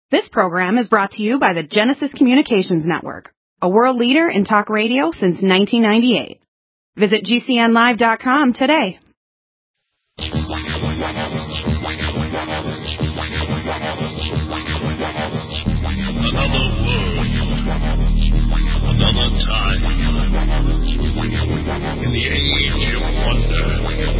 This program is brought to you by the Genesis Communications Network, a world leader in talk radio since 1998. Visit GCNlive.com today. Another world, another time, in the age of wonder.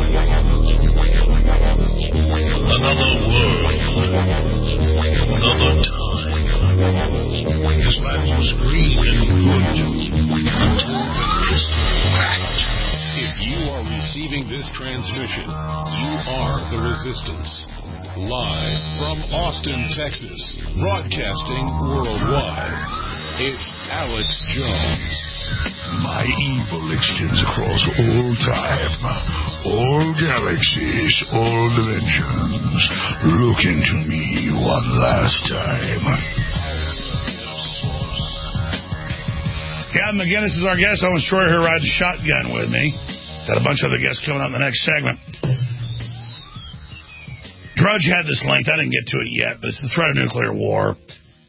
Another world, another time. This land was green and good until the crystal cracked. If you are receiving this transmission, you are the Resistance. Live from Austin, Texas, broadcasting worldwide, it's Alex Jones. My evil extends across all time, all galaxies, all dimensions. Look into me one last time. Gavin McInnes is our guest. Owen Shroyer here rides shotgun with me. Got a bunch of other guests coming on in the next segment. Drudge had this link. I didn't get to it yet, but it's the threat of nuclear war.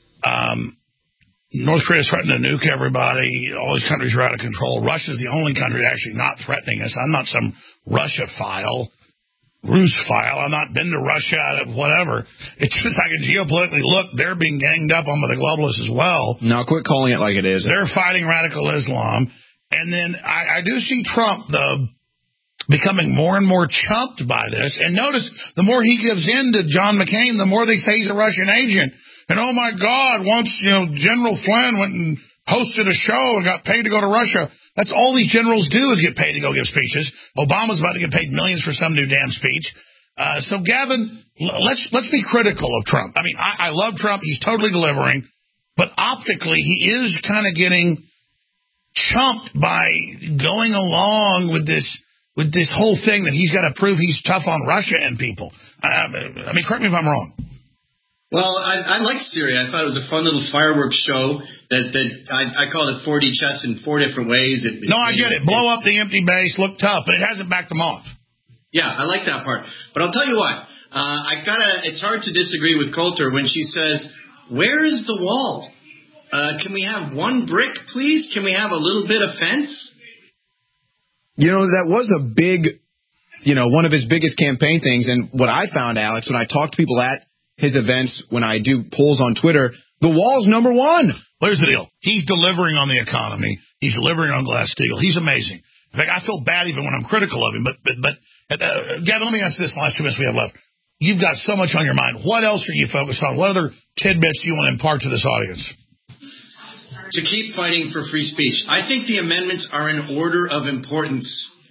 North Korea is threatening to nuke everybody. All these countries are out of control. Russia's the only country actually not threatening us. I'm not some Russia-phile, Rus-phile. I've not been to Russia, whatever. It's just I can geopolitically look. They're being ganged up on by the globalists as well. No, quit calling it like it is. They're fighting radical Islam. And then I do see Trump, becoming more and more chumped by this. And notice, the more he gives in to John McCain, the more they say he's a Russian agent. And oh my God, once, General Flynn went and hosted a show and got paid to go to Russia. That's all these generals do is get paid to go give speeches. Obama's about to get paid millions for some new damn speech. So Gavin, let's be critical of Trump. I mean, I love Trump. He's totally delivering. But optically, he is kind of getting chumped by going along with this whole thing that he's got to prove he's tough on Russia and people. I mean, correct me if I'm wrong. Well, I liked Syria. I thought it was a fun little fireworks show that I called it 4D chess in 4 different ways. I get it. Blow up the empty base, look tough, but it hasn't backed them off. Yeah, I like that part. But I'll tell you what, it's hard to disagree with Coulter when she says, where is the wall? Can we have one brick, please? Can we have a little bit of fence? That was a big, one of his biggest campaign things. And what I found, Alex, when I talk to people at his events, when I do polls on Twitter, the wall's number one. Well, here's the deal. He's delivering on the economy. He's delivering on Glass-Steagall. He's amazing. In fact, I feel bad even when I'm critical of him. But Gavin, let me ask this in the last 2 minutes we have left. You've got so much on your mind. What else are you focused on? What other tidbits do you want to impart to this audience? To keep fighting for free speech. I think the amendments are in order of importance.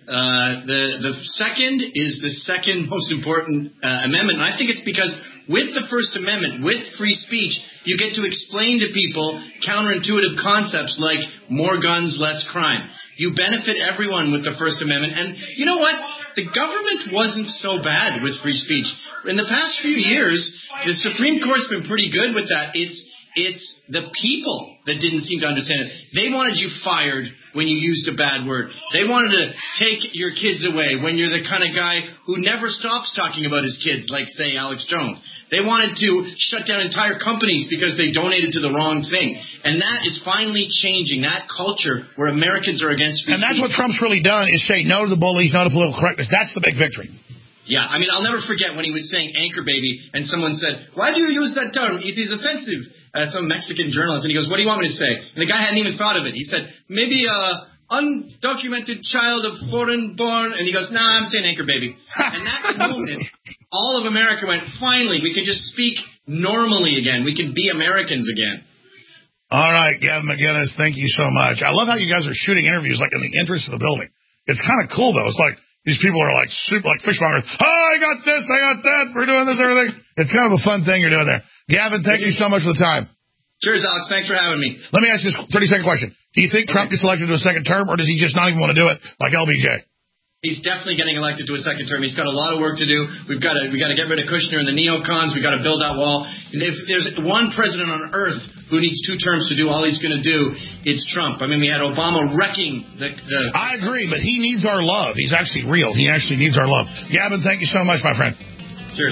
The second is the second most important amendment. And I think it's because with the First Amendment, with free speech, you get to explain to people counterintuitive concepts like more guns, less crime. You benefit everyone with the First Amendment. And you know what? The government wasn't so bad with free speech. In the past few years, the Supreme Court's been pretty good with that. It's the people that didn't seem to understand it. They wanted you fired when you used a bad word. They wanted to take your kids away when you're the kind of guy who never stops talking about his kids, like, say, Alex Jones. They wanted to shut down entire companies because they donated to the wrong thing. And that is finally changing, that culture where Americans are against free speech. And that's what Trump's really done, is say no to the bullies, no to political correctness. That's the big victory. Yeah, I mean, I'll never forget when he was saying anchor baby, and someone said, why do you use that term? It is offensive. Some Mexican journalist, and he goes, what do you want me to say? And the guy hadn't even thought of it. He said, maybe undocumented child of foreign born, and he goes, nah, I'm saying anchor baby. And that moment, all of America went, finally, we can just speak normally again. We can be Americans again. All right, Gavin McInnes, thank you so much. I love how you guys are shooting interviews like in the entrance of the building. It's kind of cool, though. It's like these people are like super, like fishmongers. Oh, I got this, I got that. We're doing this, everything. It's kind of a fun thing you're doing there. Gavin, thank you so much for the time. Cheers, Alex. Thanks for having me. Let me ask you this 30-second question. Do you think Trump gets elected to a second term, or does he just not even want to do it like LBJ? He's definitely getting elected to a second term. He's got a lot of work to do. We got to get rid of Kushner and the neocons. We got to build that wall. And if there's one president on earth who needs 2 terms to do all he's going to do, it's Trump. I mean, we had Obama wrecking the... I agree, but he needs our love. He's actually real. He actually needs our love. Gavin, thank you so much, my friend. Cheers.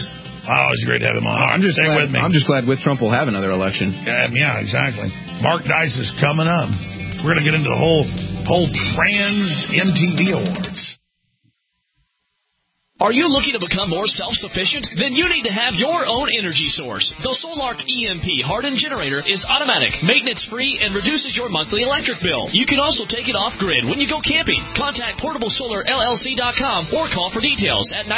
Oh, it's great to have him on. I'm just glad, with me. I'm just glad with Trump will have another election. Yeah, exactly. Mark Dice is coming up. We're going to get into the whole trans MTV Awards. Are you looking to become more self-sufficient? Then you need to have your own energy source. The Solark EMP hardened generator is automatic, maintenance-free, and reduces your monthly electric bill. You can also take it off-grid when you go camping. Contact PortableSolarLLC.com or call for details at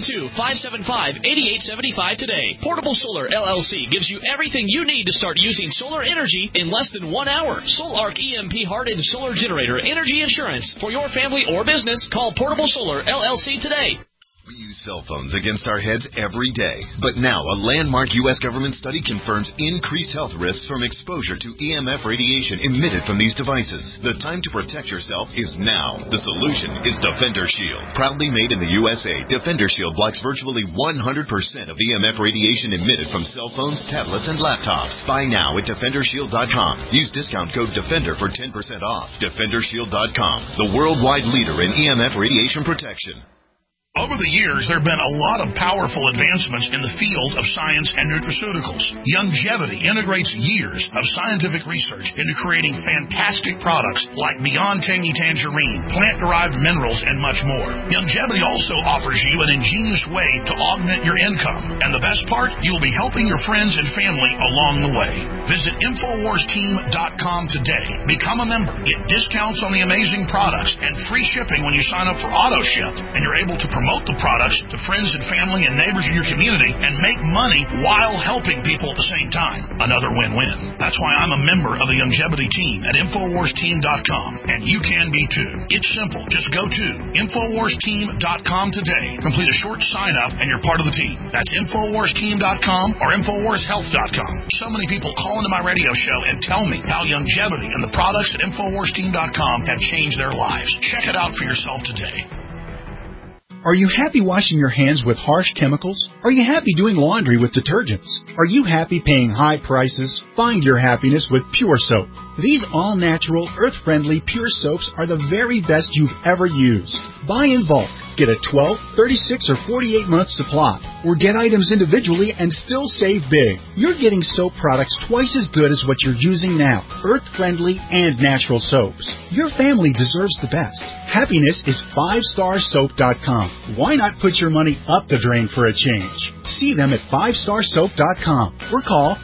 972-575-8875 today. Portable Solar LLC gives you everything you need to start using solar energy in less than 1 hour. Solark EMP hardened solar generator energy insurance for your family or business. Call Portable Solar LLC today. We use cell phones against our heads every day. But now a landmark U.S. government study confirms increased health risks from exposure to EMF radiation emitted from these devices. The time to protect yourself is now. The solution is Defender Shield. Proudly made in the USA, Defender Shield blocks virtually 100% of EMF radiation emitted from cell phones, tablets, and laptops. Buy now at DefenderShield.com. Use discount code DEFENDER for 10% off. DefenderShield.com, the worldwide leader in EMF radiation protection. Over the years, there have been a lot of powerful advancements in the field of science and nutraceuticals. Youngevity integrates years of scientific research into creating fantastic products like Beyond Tangy Tangerine, plant-derived minerals, and much more. Youngevity also offers you an ingenious way to augment your income. And the best part, you'll be helping your friends and family along the way. Visit InfoWarsTeam.com today. Become a member. Get discounts on the amazing products and free shipping when you sign up for AutoShip. And you're able to promote the products to friends and family and neighbors in your community and make money while helping people at the same time. Another win-win. That's why I'm a member of the Youngevity team at InfoWarsTeam.com, and you can be too. It's simple. Just go to InfoWarsTeam.com today. Complete a short sign-up and you're part of the team. That's InfoWarsTeam.com or InfoWarsHealth.com. So many people call into my radio show and tell me how Youngevity and the products at InfoWarsTeam.com have changed their lives. Check it out for yourself today. Are you happy washing your hands with harsh chemicals? Are you happy doing laundry with detergents? Are you happy paying high prices? Find your happiness with Pure Soap. These all-natural, earth-friendly Pure Soaps are the very best you've ever used. Buy in bulk. Get a 12, 36, or 48-month supply. Or get items individually and still save big. You're getting soap products twice as good as what you're using now. Earth-friendly and natural soaps. Your family deserves the best. Happiness is 5starsoap.com. Why not put your money up the drain for a change? See them at 5starsoap.com or call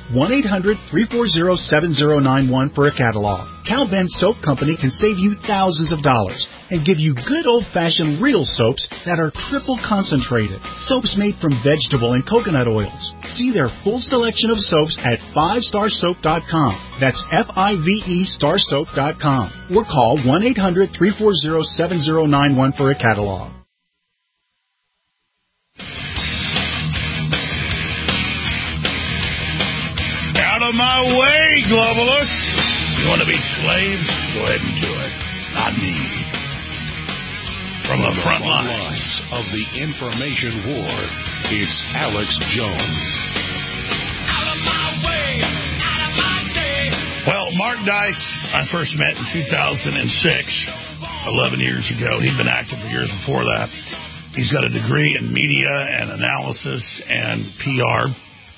1-800-340-7091 for a catalog. Cal Ben Soap Company can save you thousands of dollars and give you good old-fashioned real soaps that are triple concentrated. Soaps made from vegetable and coconut oils. See their full selection of soaps at 5starsoap.com. That's F-I-V-E starsoap.com. Or call 1-800-340-7091 for a catalog. Out of my way, globalists! You want to be slaves? Go ahead and do it. Not me. From the front lines of the information war, it's Alex Jones. Out of my way, out of my day. Well, Mark Dice, I first met in 2006, 11 years ago. He'd been active for years before that. He's got a degree in media and analysis and PR.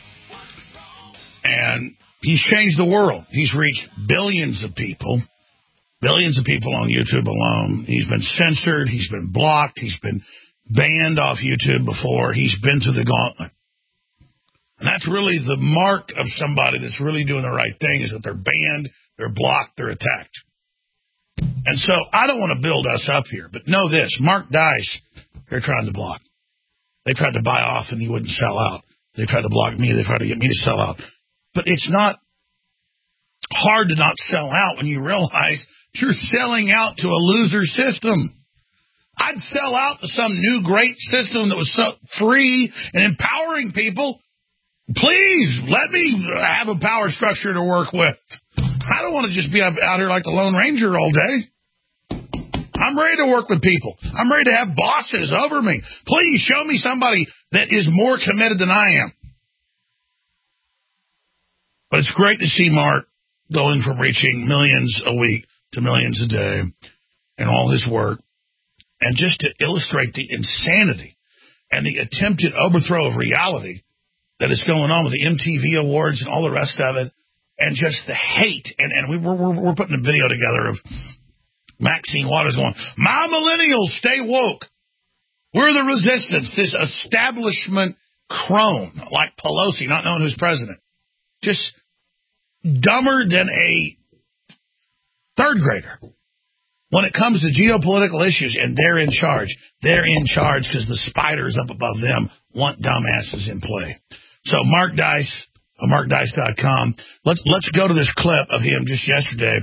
And he's changed the world. He's reached billions of people on YouTube alone. He's been censored. He's been blocked. He's been banned off YouTube before. He's been through the gauntlet. And that's really the mark of somebody that's really doing the right thing, is that they're banned, they're blocked, they're attacked. And so I don't want to build us up here, but know this, Mark Dice, they're trying to block. They tried to buy off and he wouldn't sell out. They tried to block me. They tried to get me to sell out. But it's not hard to not sell out when you realize you're selling out to a loser system. I'd sell out to some new great system that was so free and empowering people. Please, let me have a power structure to work with. I don't want to just be out here like the Lone Ranger all day. I'm ready to work with people. I'm ready to have bosses over me. Please show me somebody that is more committed than I am. But it's great to see Mark going from reaching millions a week to millions a day and all his work. And just to illustrate the insanity and the attempted overthrow of reality that is going on with the MTV Awards and all the rest of it, and just the hate. And we're putting a video together of Maxine Waters going, "My millennials, stay woke. We're the resistance." This establishment crone like Pelosi, not knowing who's president, just dumber than a third grader when it comes to geopolitical issues, and they're in charge. They're in charge because the spiders up above them want dumbasses in play. So Mark Dice, markdice.com. Let's go to this clip of him just yesterday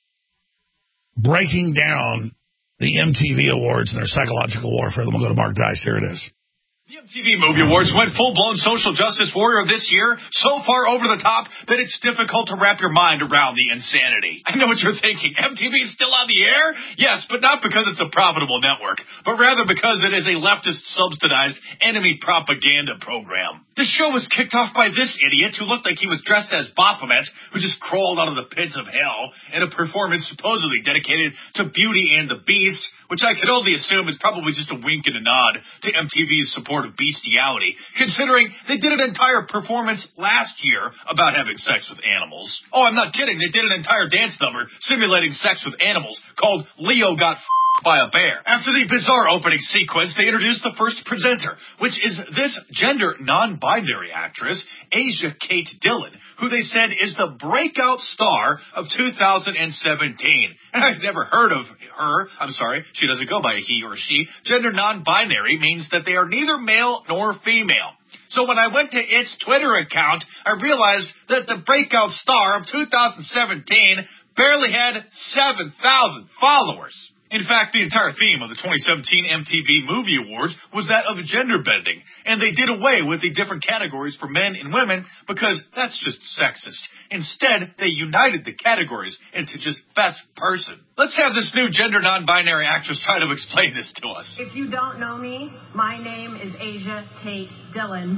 breaking down the MTV Awards and their psychological warfare. Then we'll go to Mark Dice. Here it is. The MTV Movie Awards went full-blown social justice warrior this year, so far over the top that it's difficult to wrap your mind around the insanity. I know what you're thinking. MTV is still on the air? Yes, but not because it's a profitable network, but rather because it is a leftist-subsidized enemy propaganda program. The show was kicked off by this idiot who looked like he was dressed as Baphomet, who just crawled out of the pits of hell in a performance supposedly dedicated to Beauty and the Beast, which I could only assume is probably just a wink and a nod to MTV's support of bestiality, considering they did an entire performance last year about having sex with animals. Oh, I'm not kidding. They did an entire dance number simulating sex with animals called Leo Got by a Bear. After the bizarre opening sequence, they introduced the first presenter, which is this gender non-binary actress, Asia Kate Dillon, who they said is the breakout star of 2017. I've never heard of her. I'm sorry, she doesn't go by a he or she. Gender non-binary means that they are neither male nor female. So when I went to its Twitter account, I realized that the breakout star of 2017 barely had 7,000 followers. In fact, the entire theme of the 2017 MTV Movie Awards was that of gender bending, and they did away with the different categories for men and women because that's just sexist. Instead, they united the categories into just best person. Let's have this new gender non-binary actress try to explain this to us. If you don't know me, my name is Asia Kate Dillon.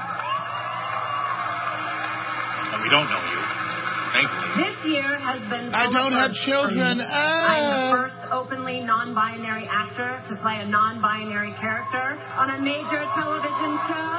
And we don't know you. Thankfully. This year has been... I don't have children. I'm the first openly non-binary actor to play a non-binary character on a major television show.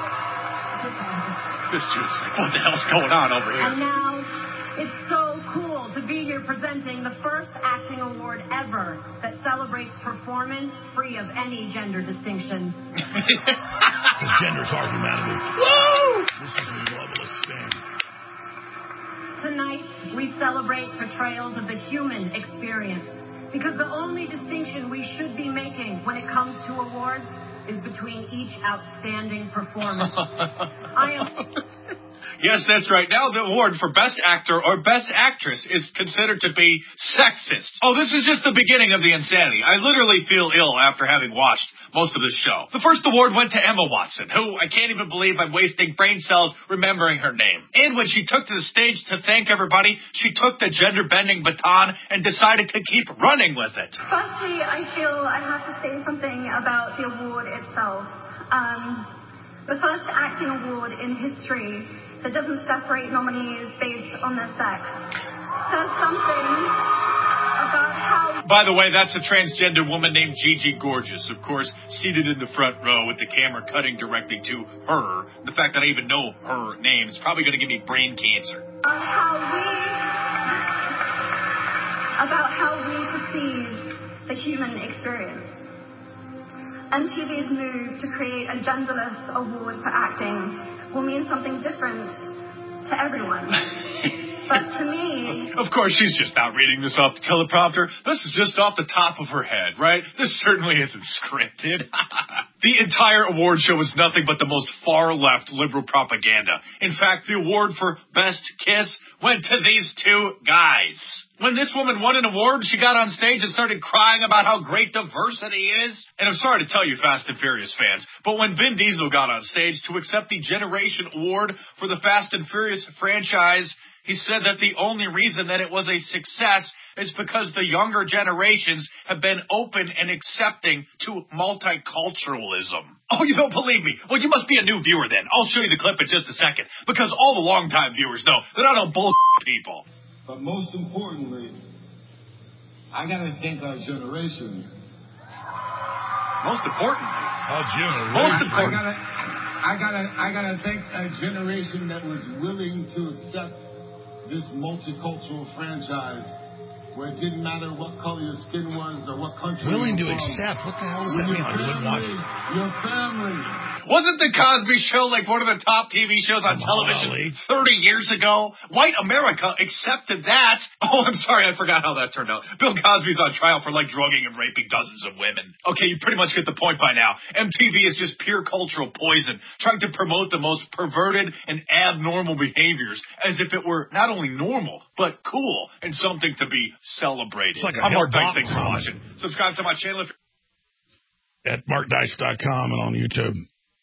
This dude's like, what the hell's going on over here? And now, it's so cool to be here presenting the first acting award ever that celebrates performance free of any gender distinctions. Because gender's our humanity. Woo! This is a globalist thing. Tonight, we celebrate portrayals of the human experience, because the only distinction we should be making when it comes to awards is between each outstanding performance. Yes, that's right. Now the award for Best Actor or Best Actress is considered to be sexist. Oh, this is just the beginning of the insanity. I literally feel ill after having watched most of this show. The first award went to Emma Watson, who I can't even believe I'm wasting brain cells remembering her name. And when she took to the stage to thank everybody, she took the gender-bending baton and decided to keep running with it. Firstly, I feel I have to say something about the award itself. The first acting award in history that doesn't separate nominees based on their sex says something about how... By the way, that's a transgender woman named Gigi Gorgeous, of course, seated in the front row with the camera cutting directly to her. The fact that I even know her name is probably going to give me brain cancer. About how we perceive the human experience. MTV's move to create a genderless award for acting will mean something different to everyone. But to me... Of course, she's just not reading this off the teleprompter. This is just off the top of her head, right? This certainly isn't scripted. The entire award show was nothing but the most far-left liberal propaganda. In fact, the award for Best Kiss went to these two guys. When this woman won an award, she got on stage and started crying about how great diversity is. And I'm sorry to tell you, Fast and Furious fans, but when Vin Diesel got on stage to accept the Generation Award for the Fast and Furious franchise, he said that the only reason that it was a success is because the younger generations have been open and accepting to multiculturalism. Oh, you don't believe me? Well, you must be a new viewer then. I'll show you the clip in just a second, because all the longtime viewers know that I don't bullshit people. But most importantly, I got to thank our generation. Most importantly? Our generation. Most importantly. I I gotta thank a generation that was willing to accept this multicultural franchise where it didn't matter what color your skin was or what country. Willing to you're from. accept? What the hell does that mean? I wouldn't watch it. Your family. Wasn't The Cosby Show like one of the top TV shows on television 30 years ago? White America accepted that. Oh, I'm sorry, I forgot how that turned out. Bill Cosby's on trial for like drugging and raping dozens of women. Okay, you pretty much get the point by now. MTV is just pure cultural poison, trying to promote the most perverted and abnormal behaviors as if it were not only normal, but cool and something to be celebrated. It's like a Mark Dice. hell Thanks for watching. Subscribe to my channel at markdice.com and on YouTube.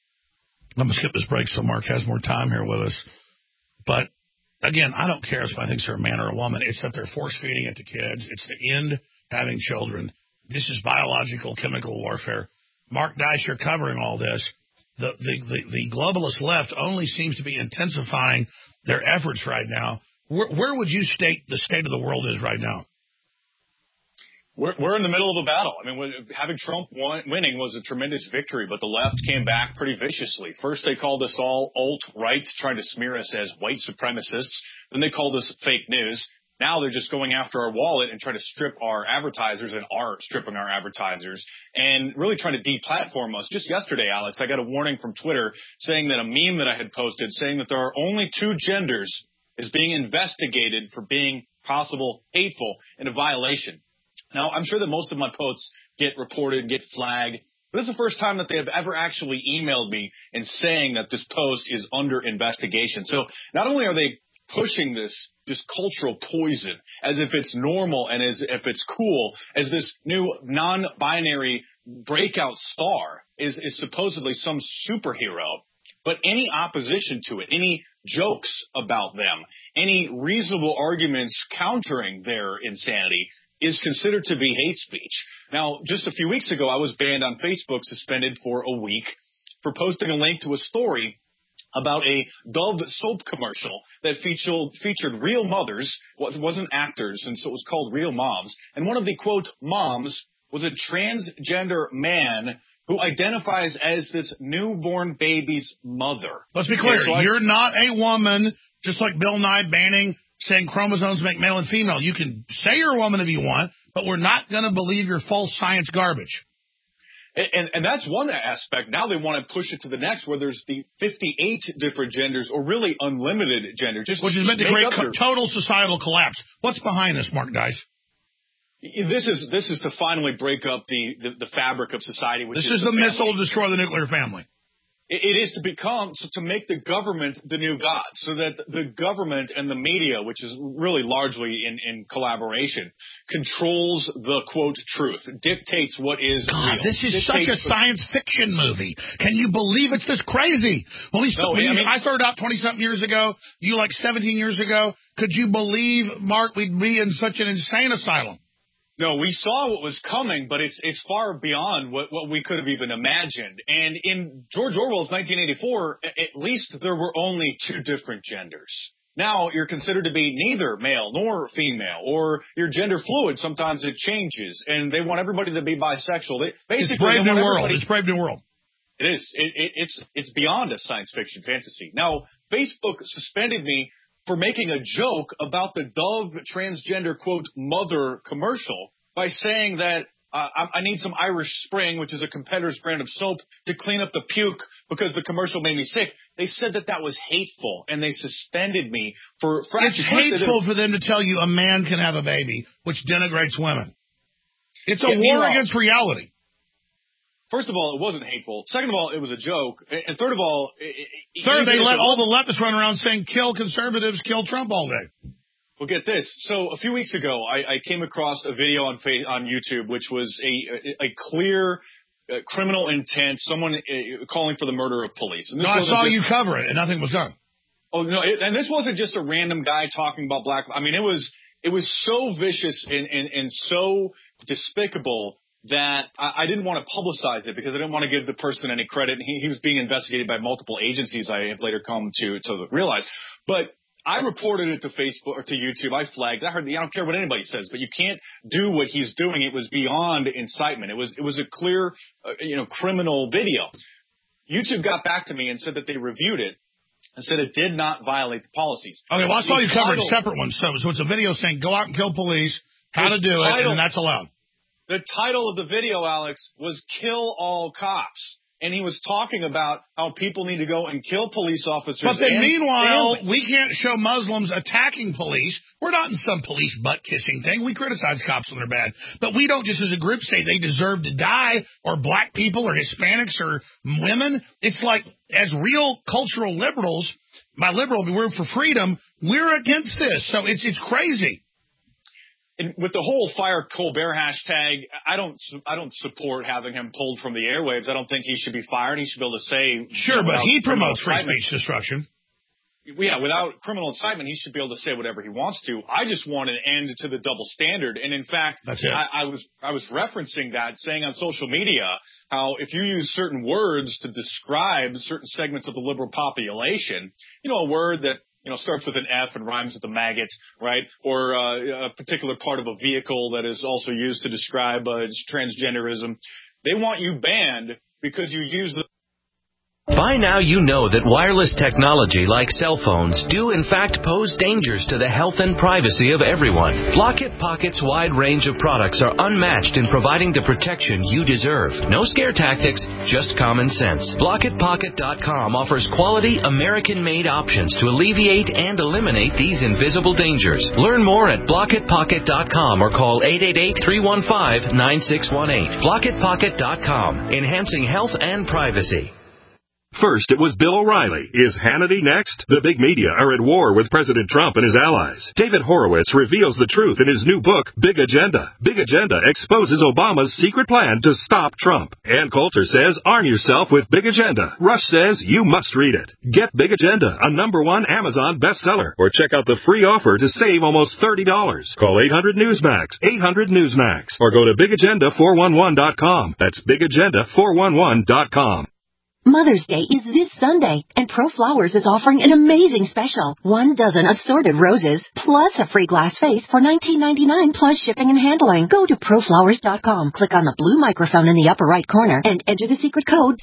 I'm going to skip this break so Mark has more time here with us. But, again, I don't care if somebody thinks they're a man or a woman. It's that they're force-feeding it to kids. It's the end having children. This is biological, chemical warfare. Mark Dice, you're covering all this. The globalist left only seems to be intensifying their efforts right now. Where would you state the state of the world is right now? We're in the middle of a battle. I mean, having Trump winning was a tremendous victory, but the left came back pretty viciously. First, they called us all alt-right, trying to smear us as white supremacists. Then they called us fake news. Now they're just going after our wallet and trying to strip our advertisers and are stripping our advertisers and really trying to deplatform us. Just yesterday, Alex, I got a warning from Twitter saying that a meme that I had posted saying that there are only 2 genders is being investigated for being possible hateful and a violation. Now, I'm sure that most of my posts get reported and get flagged. But this is the first time that they have ever actually emailed me and saying that this post is under investigation. So not only are they pushing this cultural poison as if it's normal and as if it's cool, as this new non-binary breakout star is supposedly some superhero, but any opposition to it, any jokes about them, any reasonable arguments countering their insanity is considered to be hate speech. Now, just a few weeks ago, I was banned on Facebook, suspended for a week for posting a link to a story about a Dove soap commercial that featured real mothers, wasn't actors, and so it was called Real Moms. And one of the, quote, moms was a transgender man who identifies as this newborn baby's mother. Let's be clear. You're not a woman, just like Bill Nye banning saying chromosomes make male and female. You can say you're a woman if you want, but we're not going to believe your false science garbage. And that's one aspect. Now they want to push it to the next where there's the 58 different genders or really unlimited gender. Which is meant to create total societal collapse. What's behind this, Mark Dice? This is to finally break up the fabric of society. This is the missile to destroy the nuclear family. It is to make the government the new god, so that the government and the media, which is really largely in collaboration, controls the, quote, truth, dictates what is real. This is such a science fiction movie. Can you believe it's this crazy? I started out 20-something years ago, you like 17 years ago. Could you believe, Mark, we'd be in such an insane asylum? No, we saw what was coming, but it's far beyond what we could have even imagined. And in George Orwell's 1984, at least there were only 2 different genders. Now you're considered to be neither male nor female, or you're gender fluid. Sometimes it changes, and they want everybody to be bisexual. It's Brave New World. It's Brave New World. It is. It's beyond a science fiction fantasy. Now, Facebook suspended me for making a joke about the Dove transgender, quote, mother commercial by saying that I need some Irish Spring, which is a competitor's brand of soap, to clean up the puke because the commercial made me sick. They said that was hateful, and they suspended me for It's hateful for them to tell you a man can have a baby, which denigrates women. It's a war against reality. First of all, it wasn't hateful. Second of all, it was a joke. And third of all... Third, they let all the leftists run around saying, kill conservatives, kill Trump all day. Well, get this. So a few weeks ago, I came across a video on YouTube, which was a clear criminal intent, someone calling for the murder of police. And I saw you cover it, and nothing was done. Oh, no, and this wasn't just a random guy talking about black... I mean, it was so vicious and so despicable that I didn't want to publicize it because I didn't want to give the person any credit. He was being investigated by multiple agencies, I have later come to realize. But I reported it to Facebook or to YouTube. I flagged. I don't care what anybody says, but you can't do what he's doing. It was beyond incitement. It was a clear, criminal video. YouTube got back to me and said that they reviewed it and said it did not violate the policies. Okay, well, I saw you covered separate ones. So it's a video saying go out and kill police, how to do it, and that's allowed. The title of the video, Alex, was Kill All Cops. And he was talking about how people need to go and kill police officers. But then meanwhile, we can't show Muslims attacking police. We're not in some police butt-kissing thing. We criticize cops when they're bad. But we don't just as a group say they deserve to die, or black people, or Hispanics, or women. It's like, as real cultural liberals, by liberal, we're for freedom, we're against this. So it's crazy. And with the whole Fire Colbert hashtag, I don't support having him pulled from the airwaves. I don't think he should be fired. He should be able to say... Sure, but he promotes free speech destruction. Yeah, without criminal incitement, he should be able to say whatever he wants to. I just want an end to the double standard. And in fact, that's it. I was referencing that, saying on social media how if you use certain words to describe certain segments of the liberal population, a word that starts with an F and rhymes with the maggot, right? Or a particular part of a vehicle that is also used to describe transgenderism. They want you banned because you use the... By now you know that wireless technology like cell phones do in fact pose dangers to the health and privacy of everyone. Blockit Pocket's wide range of products are unmatched in providing the protection you deserve. No scare tactics, just common sense. BlockitPocket.com offers quality American-made options to alleviate and eliminate these invisible dangers. Learn more at BlockitPocket.com or call 888-315-9618. BlockitPocket.com, enhancing health and privacy. First, it was Bill O'Reilly. Is Hannity next? The big media are at war with President Trump and his allies. David Horowitz reveals the truth in his new book, Big Agenda. Big Agenda exposes Obama's secret plan to stop Trump. Ann Coulter says, arm yourself with Big Agenda. Rush says, you must read it. Get Big Agenda, a #1 Amazon bestseller, or check out the free offer to save almost $30. Call 800-NEWSMAX, 800-NEWSMAX, or go to BigAgenda411.com. That's BigAgenda411.com. Mother's Day is this Sunday, and Pro Flowers is offering an amazing special. 1 dozen assorted roses, plus a free glass vase for $19.99 plus shipping and handling. Go to proflowers.com, click on the blue microphone in the upper right corner, and enter the secret code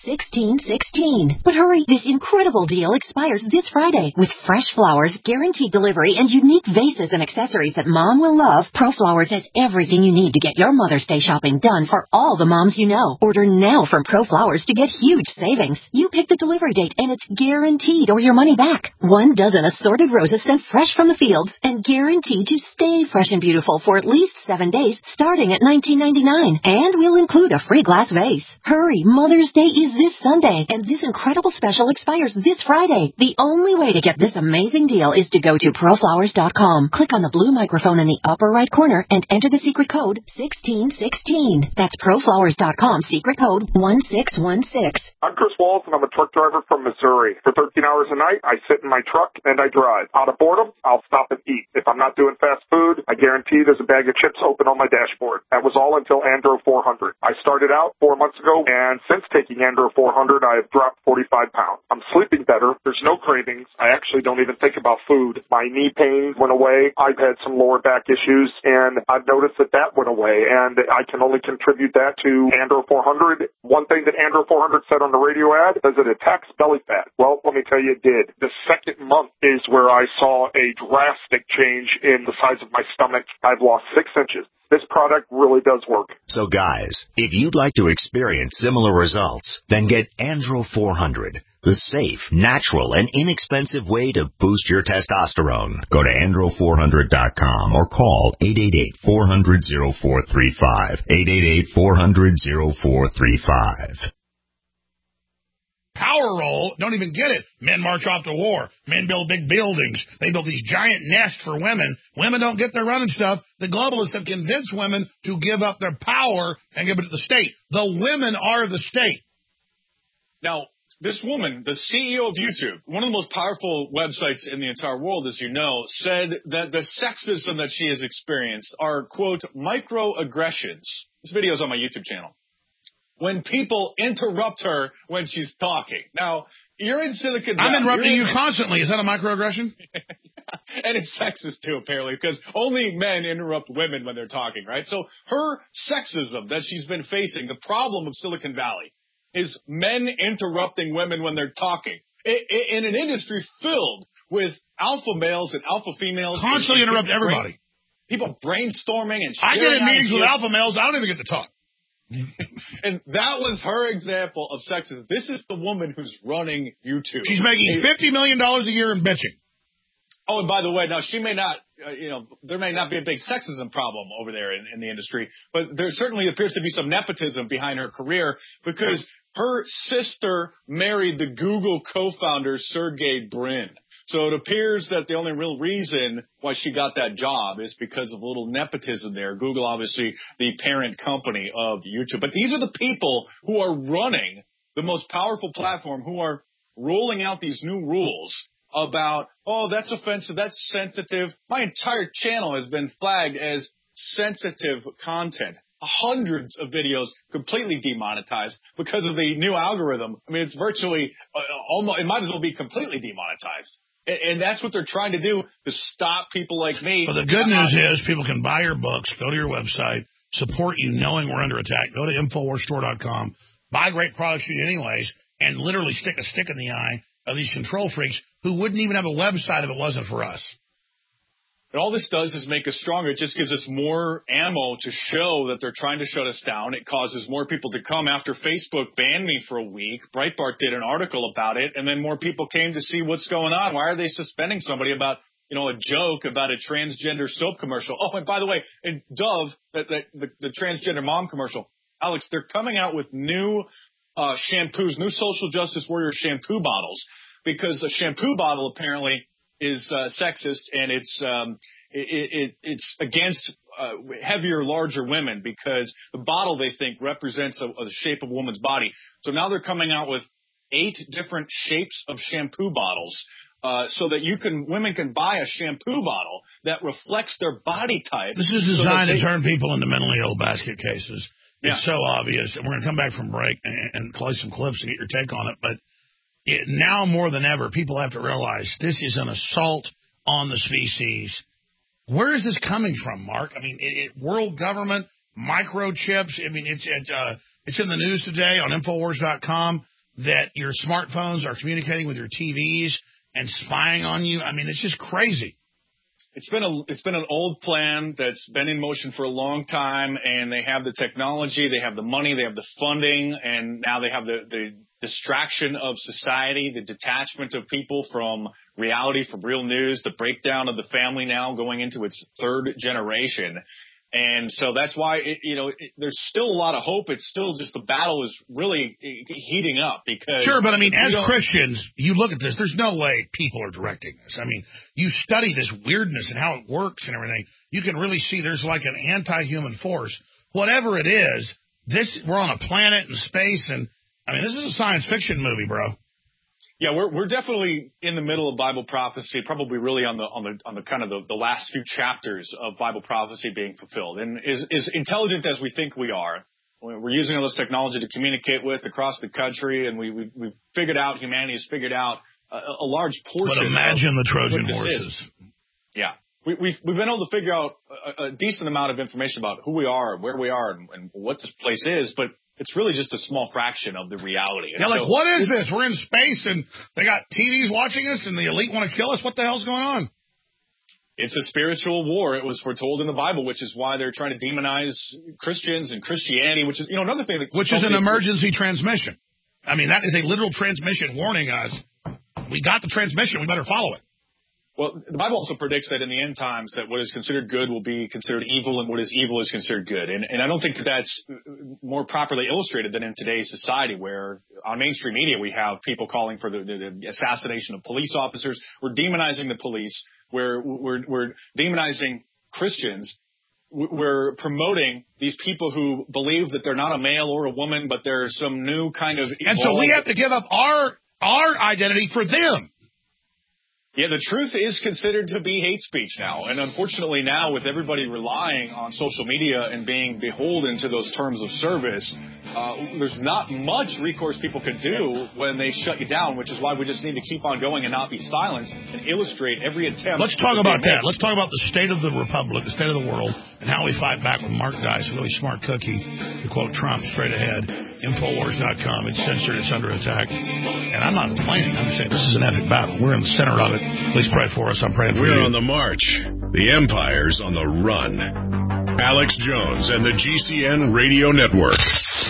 1616. But hurry, this incredible deal expires this Friday. With fresh flowers, guaranteed delivery, and unique vases and accessories that Mom will love, Pro Flowers has everything you need to get your Mother's Day shopping done for all the moms you know. Order now from Pro Flowers to get huge savings. You pick the delivery date and it's guaranteed or your money back. 1 dozen assorted roses sent fresh from the fields and guaranteed to stay fresh and beautiful for at least 7 days starting at $19.99. And we'll include a free glass vase. Hurry, Mother's Day is this Sunday and this incredible special expires this Friday. The only way to get this amazing deal is to go to proflowers.com. Click on the blue microphone in the upper right corner and enter the secret code 1616. That's proflowers.com, secret code 1616. I'm Chris Walls, and I'm a truck driver from Missouri. For 13 hours a night, I sit in my truck and I drive. Out of boredom, I'll stop and eat. If I'm not doing fast food, I guarantee there's a bag of chips open on my dashboard. That was all until Andro 400. I started out 4 months ago, and since taking Andro 400, I have dropped 45 pounds. I'm sleeping better. There's no cravings. I actually don't even think about food. My knee pain went away. I've had some lower back issues, and I've noticed that went away, and I can only contribute that to Andro 400. One thing that Andro 400 said on the radio ad, does it attacks belly fat? Well, let me tell you, it did. The second month is where I saw a drastic change in the size of my stomach. I've lost 6 inches. This product really does work. So guys, if you'd like to experience similar results, then get Andro 400, the safe, natural, and inexpensive way to boost your testosterone. Go to andro400.com or call 888-400-0435. 888-400-0435. Power roll, don't even get it. Men march off to war. Men build big buildings. They build these giant nests for women. Women don't get their running stuff. The globalists have convinced women to give up their power and give it to the state. The women are the state. Now, this woman, the CEO of YouTube, one of the most powerful websites in the entire world, as you know, said that the sexism that she has experienced are, quote, microaggressions. This video is on my YouTube channel. When people interrupt her when she's talking. Now, you're in Silicon Valley. I'm interrupting you constantly. Is that a microaggression? And it's sexist, too, apparently, because only men interrupt women when they're talking, right? So her sexism that she's been facing, the problem of Silicon Valley, is men interrupting women when they're talking. In an industry filled with alpha males and alpha females. Constantly interrupt everybody. People brainstorming and I get in meetings with ideas. alpha males. I don't even get to talk. And that was her example of sexism. This is the woman who's running YouTube. She's making $50 million a year in bitching. Oh, and by the way, now she may not, there may not be a big sexism problem over there in the industry, but there certainly appears to be some nepotism behind her career because her sister married the Google co-founder Sergey Brin. So it appears that the only real reason why she got that job is because of a little nepotism there. Google, obviously, the parent company of YouTube. But these are the people who are running the most powerful platform, who are rolling out these new rules about, oh, that's offensive, that's sensitive. My entire channel has been flagged as sensitive content. Hundreds of videos completely demonetized because of the new algorithm. I mean, it's virtually almost, it might as well be completely demonetized. And that's what they're trying to do, to stop people like me. Well, the good news is people can buy your books, go to your website, support you knowing we're under attack. Go to InfoWarsStore.com, buy great products you anyways, and literally stick a stick in the eye of these control freaks who wouldn't even have a website if it wasn't for us. And all this does is make us stronger. It just gives us more ammo to show that they're trying to shut us down. It causes more people to come. After Facebook banned me for a week, Breitbart did an article about it, and then more people came to see what's going on. Why are they suspending somebody about, a joke about a transgender soap commercial? Oh, and by the way, in Dove, the transgender mom commercial, Alex, they're coming out with new shampoos, new social justice warrior shampoo bottles, because a shampoo bottle apparently is sexist, and it's against heavier, larger women, because the bottle, they think, represents the shape of a woman's body. So now they're coming out with 8 different shapes of shampoo bottles, so that women can buy a shampoo bottle that reflects their body type. This is designed to turn people into mentally ill basket cases. It's so obvious. And we're going to come back from break and play some clips to get your take on it, but now more than ever, people have to realize this is an assault on the species. Where is this coming from, Mark? I mean, world government, microchips. I mean, it's in the news today on Infowars.com that your smartphones are communicating with your TVs and spying on you. I mean, it's just crazy. It's been an old plan that's been in motion for a long time, and they have the technology, they have the money, they have the funding, and now they have the distraction of society, the detachment of people from reality, from real news, the breakdown of the family now going into its 3rd generation. And so that's why, there's still a lot of hope. It's still just the battle is really heating up because... Sure, but I mean, as Christians, you look at this, there's no way people are directing this. I mean, you study this weirdness and how it works and everything. You can really see there's like an anti-human force. Whatever it is, we're on a planet in space, and I mean, this is a science fiction movie, bro. Yeah, we're definitely in the middle of Bible prophecy, probably really on the kind of the last few chapters of Bible prophecy being fulfilled. And as intelligent as we think we are, we're using all this technology to communicate with across the country, and we've figured out, humanity has figured out a large portion. But imagine the Trojan horses. Yeah. We've been able to figure out a decent amount of information about who we are, where we are, and what this place is, but it's really just a small fraction of the reality. Yeah, like, what is this? We're in space, and they got TVs watching us, and the elite want to kill us? What the hell's going on? It's a spiritual war. It was foretold in the Bible, which is why they're trying to demonize Christians and Christianity, which is, another thing. Which is an emergency transmission. I mean, that is a literal transmission warning us. We got the transmission. We better follow it. Well, the Bible also predicts that in the end times that what is considered good will be considered evil, and what is evil is considered good. And I don't think that that's more properly illustrated than in today's society, where on mainstream media we have people calling for the assassination of police officers. We're demonizing the police. We're demonizing Christians. We're promoting these people who believe that they're not a male or a woman, but they're some new kind of... And so we have to give up our identity for them. Yeah, the truth is considered to be hate speech now. And unfortunately now, with everybody relying on social media and being beholden to those terms of service, there's not much recourse people could do when they shut you down, which is why we just need to keep on going and not be silenced and illustrate every attempt. Let's talk about that. Let's talk about the state of the republic, the state of the world, and how we fight back with Mark Dice, a really smart cookie, to quote Trump straight ahead. Infowars.com. It's censored. It's under attack. And I'm not complaining. I'm saying this is an epic battle. We're in the center of it. Please pray for us. I'm praying for you. We're on the march. The empire's on the run. Alex Jones and the GCN Radio Network.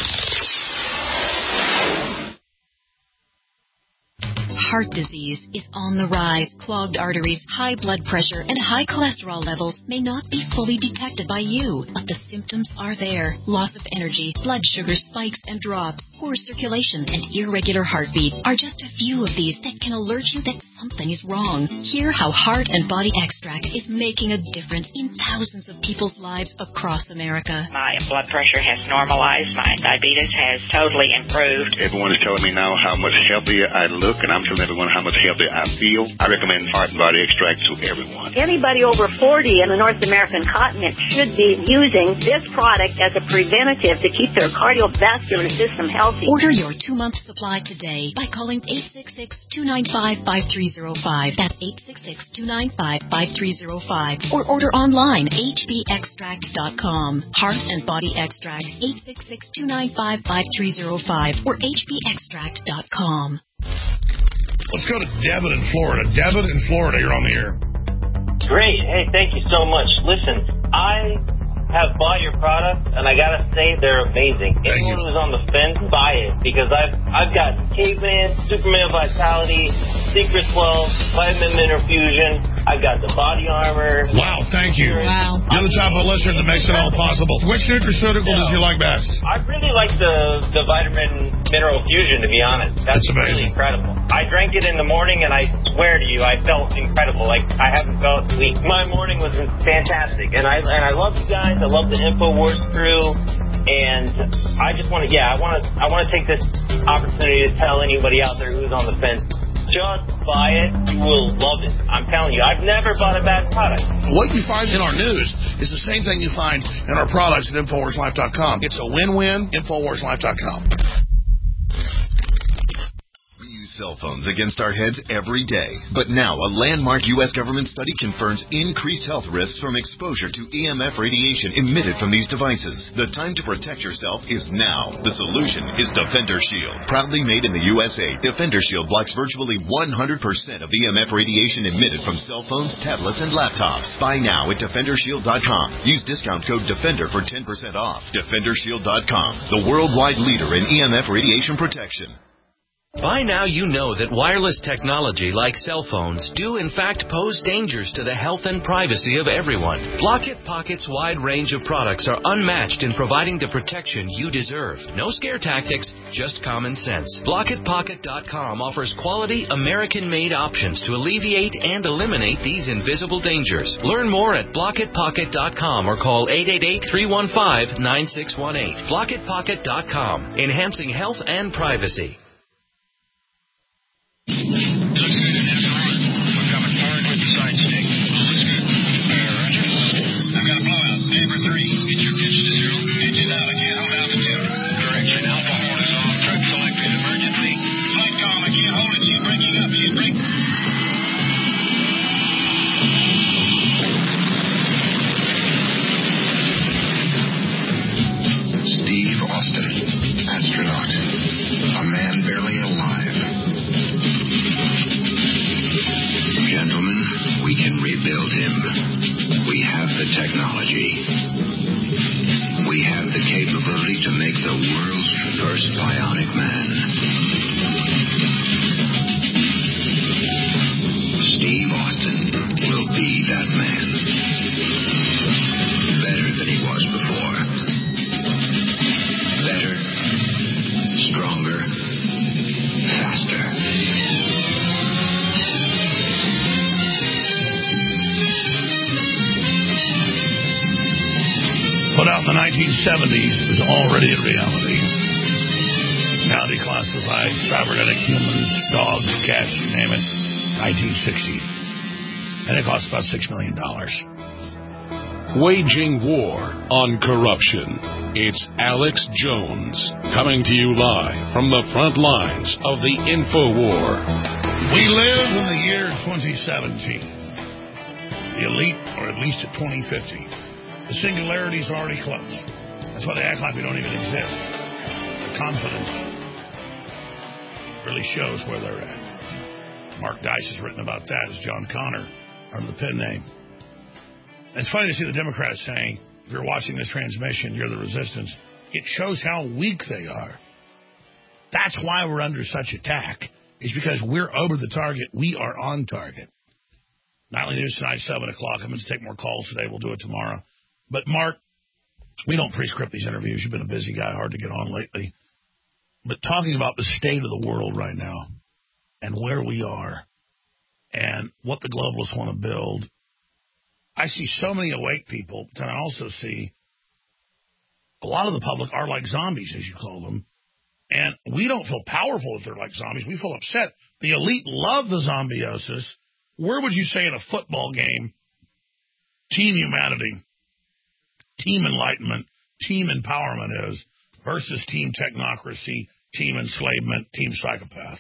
Heart disease is on the rise. Clogged arteries, high blood pressure, and high cholesterol levels may not be fully detected by you, but the symptoms are there. Loss of energy, blood sugar spikes and drops, poor circulation, and irregular heartbeat are just a few of these that can alert you that something is wrong. Hear how Heart and Body Extract is making a difference in thousands of people's lives across America. My blood pressure has normalized. My diabetes has totally improved. Everyone is telling me now how much healthier I look, and I'm telling everyone how much healthier I feel. I recommend Heart and Body Extract to everyone. Anybody over 40 in the North American continent should be using this product as a preventative to keep their cardiovascular system healthy. Order your 2-month supply today by calling 866-295-5305. That's 866-295-5305. Or order online, hbextract.com. Heart and Body Extract, 866-295-5305 or hbextract.com. Let's go to Devin in Florida. Devin in Florida, you're on the air. Great. Hey, thank you so much. Listen, I have bought your product, and I gotta say they're amazing. Anyone who's on the fence, buy it, because I've got Caveman, Superman Vitality, Secret 12, Vitamin Mineral Fusion. I've got the body armor. Wow, thank you. Wow. You're the type of listener that makes it all possible. Which nutraceutical does you like best? I really like the Vitamin Mineral Fusion, to be honest. That's amazing. Really incredible. I drank it in the morning, and I swear to you, I felt incredible. Like, I haven't felt weak. My morning was fantastic, and I love you guys. I love the InfoWars crew, and I just want to, I want to take this opportunity to tell anybody out there who's on the fence, just buy it. You will love it. I'm telling you, I've never bought a bad product. What you find in our news is the same thing you find in our products at InfoWarsLife.com. It's a win-win, InfoWarsLife.com. Cell phones against our heads every day. But now a landmark U.S. government study confirms increased health risks from exposure to EMF radiation emitted from these devices. The time to protect yourself is now. The solution is Defender Shield. Proudly made in the USA, Defender Shield blocks virtually 100% of EMF radiation emitted from cell phones, tablets, and laptops. Buy now at DefenderShield.com. Use discount code DEFENDER for 10% off. DefenderShield.com, the worldwide leader in EMF radiation protection. By now you know that wireless technology like cell phones do in fact pose dangers to the health and privacy of everyone. Blockit Pocket's wide range of products are unmatched in providing the protection you deserve. No scare tactics, just common sense. BlockitPocket.com offers quality American-made options to alleviate and eliminate these invisible dangers. Learn more at BlockitPocket.com or call 888-315-9618. BlockitPocket.com, enhancing health and privacy. Steve Austin, astronaut, a man barely alive. Gentlemen, we can rebuild him. We have the technology. We have the capability to make the world's first bionic man. Steve Austin will be that man. Better than he was before. Better, stronger, faster. Put out in the 1970s, is already a reality. Now declassified, cybernetic humans, dogs, cats, you name it, 1960. And it cost about $6 million. waging war on corruption. It's Alex Jones coming to you live from the front lines of the InfoWar. We live in the year 2017. The elite, or at least at 2050. The singularity's already close. That's why they act like we don't even exist. The confidence really shows where they're at. Mark Dice has written about that as John Connor under the pen name. It's funny to see the Democrats saying, if you're watching this transmission, you're the resistance. It shows how weak they are. That's why we're under such attack. It's because we're over the target. We are on target. Nightly News tonight, 7 o'clock. I'm going to take more calls today. We'll do it tomorrow. But, Mark, we don't pre-script these interviews. You've been a busy guy, hard to get on lately. But talking about the state of the world right now and where we are and what the globalists want to build, I see so many awake people, but I also see a lot of the public are like zombies, as you call them. And we don't feel powerful if they're like zombies. We feel upset. The elite love the zombiosis. Where would you say in a football game, team humanity, team enlightenment, team empowerment is versus team technocracy, team enslavement, team psychopath?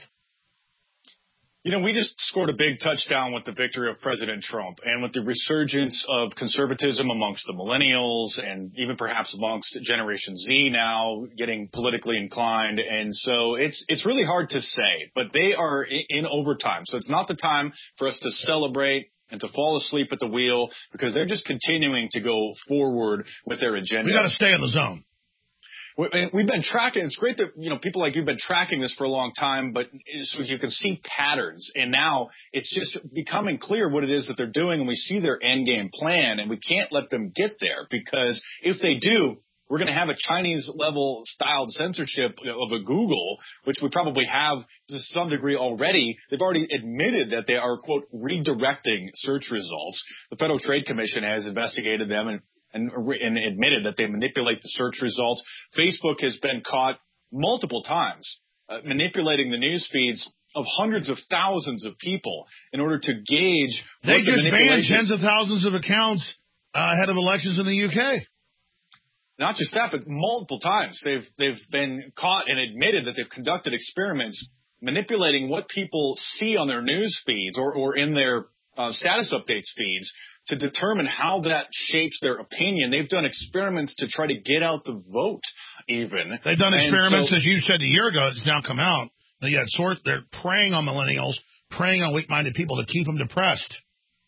You know, we just scored a big touchdown with the victory of President Trump and with the resurgence of conservatism amongst the millennials and even perhaps amongst Generation Z now getting politically inclined. And so it's really hard to say, but they are in overtime. So it's not the time for us to celebrate and to fall asleep at the wheel because they're just continuing to go forward with their agenda. We got to stay in the zone. We've been tracking. It's great that, people like you've been tracking this for a long time, but so you can see patterns. And now it's just becoming clear what it is that they're doing. And we see their end game plan, and we can't let them get there because if they do, we're going to have a Chinese level styled censorship of a Google, which we probably have to some degree already. They've already admitted that they are, quote, redirecting search results. The Federal Trade Commission has investigated them and admitted that they manipulate the search results. Facebook has been caught multiple times manipulating the news feeds of hundreds of thousands of people in order to gauge. They just banned tens of thousands of accounts ahead of elections in the UK. Not just that, but multiple times they've been caught and admitted that they've conducted experiments manipulating what people see on their news feeds or in their status updates feeds to determine how that shapes their opinion. They've done experiments to try to get out the vote, even. They've done experiments, as you said a year ago, it's now come out. They're preying on millennials, preying on weak-minded people to keep them depressed.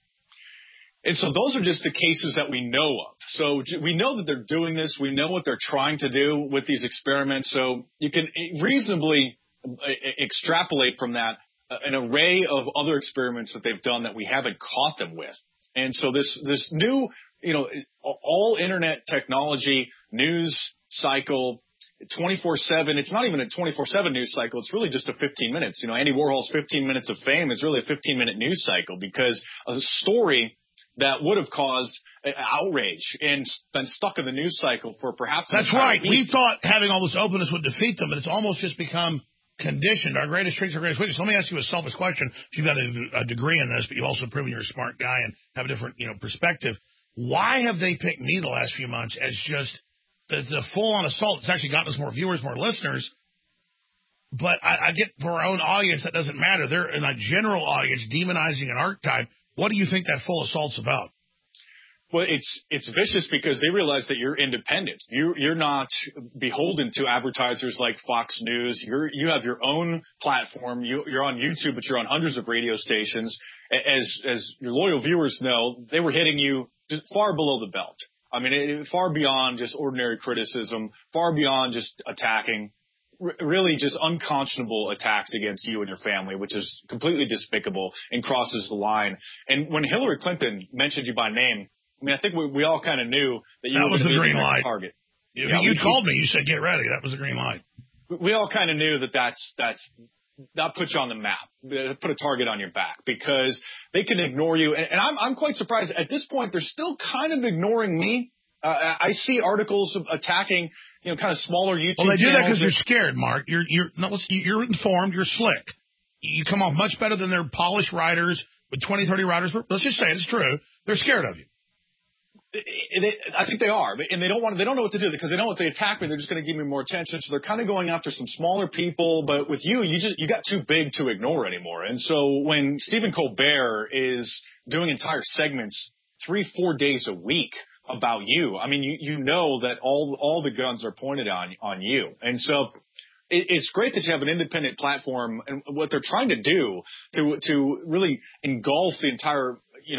And so those are just the cases that we know of. So we know that they're doing this. We know what they're trying to do with these experiments. So you can reasonably extrapolate from that an array of other experiments that they've done that we haven't caught them with. And so this new, all internet technology news cycle, 24/7, it's not even a 24/7 news cycle. It's really just a 15 minutes. Andy Warhol's 15 minutes of fame is really a 15-minute news cycle because a story that would have caused outrage and been stuck in the news cycle for perhaps. That's right. We thought having all this openness would defeat them, but it's almost just become conditioned. Our greatest strengths, our greatest weaknesses. Let me ask you a selfish question. You've got a degree in this, but you've also proven you're a smart guy and have a different, perspective. Why have they picked me the last few months as just the full-on assault? It's actually gotten us more viewers, more listeners. But I get for our own audience, that doesn't matter. They're in a general audience demonizing an archetype. What do you think that full assault's about? Well, it's vicious because they realize that you're independent. You're not beholden to advertisers like Fox News. You have your own platform. You're on YouTube, but you're on hundreds of radio stations. As your loyal viewers know, they were hitting you just far below the belt. I mean, far beyond just ordinary criticism, far beyond just attacking. Really just unconscionable attacks against you and your family, which is completely despicable and crosses the line. And when Hillary Clinton mentioned you by name, I mean, I think we all kind of knew that you were the green light target. You called me. You said, get ready. That was the green light. We all kind of knew that puts you on the map, put a target on your back because they can ignore you. And I'm quite surprised at this point. They're still kind of ignoring me. I see articles attacking, kind of smaller YouTube channels. Well, they do that because you're scared, Mark. You're informed. You're slick. You come off much better than their polished writers with 20, 30 writers. Let's just say it's true. They're scared of you. I think they are, and they don't know what to do because they know if they attack me, they're just going to give me more attention. So they're kind of going after some smaller people. But with you got too big to ignore anymore. And so when Stephen Colbert is doing entire segments 3-4 days a week about you, I mean, you know that all the guns are pointed on you. And so it's great that you have an independent platform, and what they're trying to do to really engulf the entire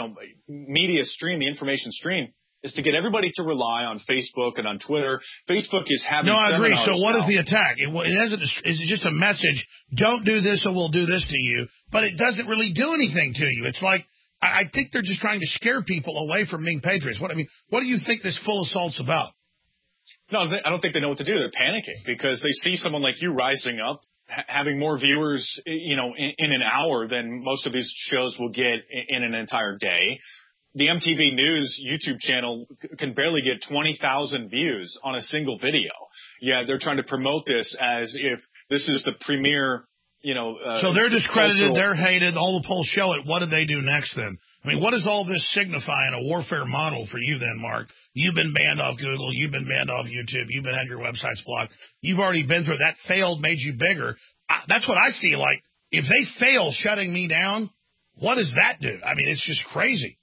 media stream, the information stream, is to get everybody to rely on Facebook and on Twitter. Facebook is having No, I agree. So what now. is the attack? Is it just a message, don't do this or we'll do this to you, but it doesn't really do anything to you. It's like, I think they're just trying to scare people away from being patriots. What do you think this full assault's about? No, I don't think they know what to do. They're panicking because they see someone like you rising up, having more viewers, in an hour than most of these shows will get in an entire day. The MTV News YouTube channel can barely get 20,000 views on a single video. Yeah, they're trying to promote this as if this is the premier, so they're discredited, they're hated, all the polls show it. What do they do next then? I mean, what does all this signify in a warfare model for you then, Mark? You've been banned off Google, you've been banned off YouTube, you've been had your websites blocked. You've already been through that. Failed, made you bigger. That's what I see. Like, if they fail shutting me down, what does that do? I mean, it's just crazy.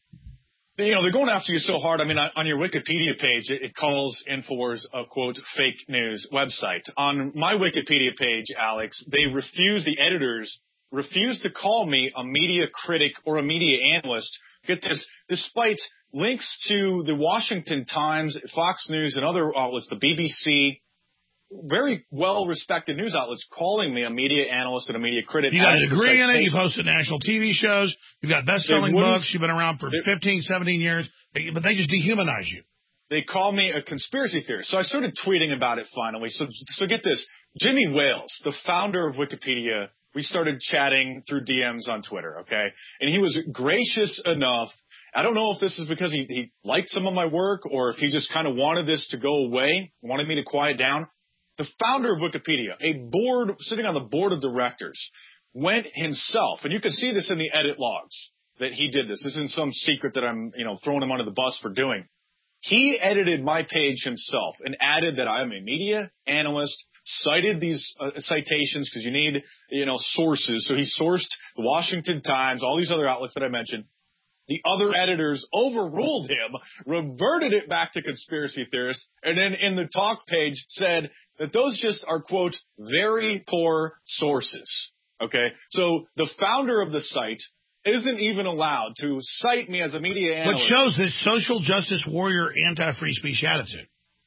They're going after you so hard. I mean, on your Wikipedia page, it calls InfoWars a, quote, fake news website. On my Wikipedia page, Alex, the editors refuse to call me a media critic or a media analyst. Get this, despite links to the Washington Times, Fox News, and other outlets, the BBC, very well-respected news outlets calling me a media analyst and a media critic. You got a degree in it. You've hosted national TV shows. You've got best-selling books. You've been around for 15, 17 years. But they just dehumanize you. They call me a conspiracy theorist. So I started tweeting about it finally. So get this. Jimmy Wales, the founder of Wikipedia, we started chatting through DMs on Twitter, okay? And he was gracious enough. I don't know if this is because he liked some of my work or if he just kind of wanted this to go away, wanted me to quiet down. The founder of Wikipedia, sitting on the board of directors, went himself, and you can see this in the edit logs that he did this. This isn't some secret that I'm, throwing him under the bus for doing. He edited my page himself and added that I am a media analyst, cited these citations because you need, sources. So he sourced the Washington Times, all these other outlets that I mentioned. The other editors overruled him, reverted it back to conspiracy theorists, and then in the talk page said that those just are, quote, very poor sources. Okay? So the founder of the site isn't even allowed to cite me as a media analyst. Which shows this social justice warrior anti-free speech attitude.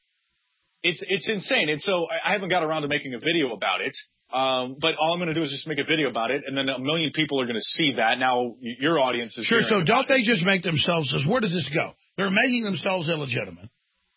It's insane. And so I haven't got around to making a video about it. But all I'm going to do is just make a video about it, and then 1 million people are going to see that. Now, your audience is sure. So don't they just make themselves, where does this go? They're making themselves illegitimate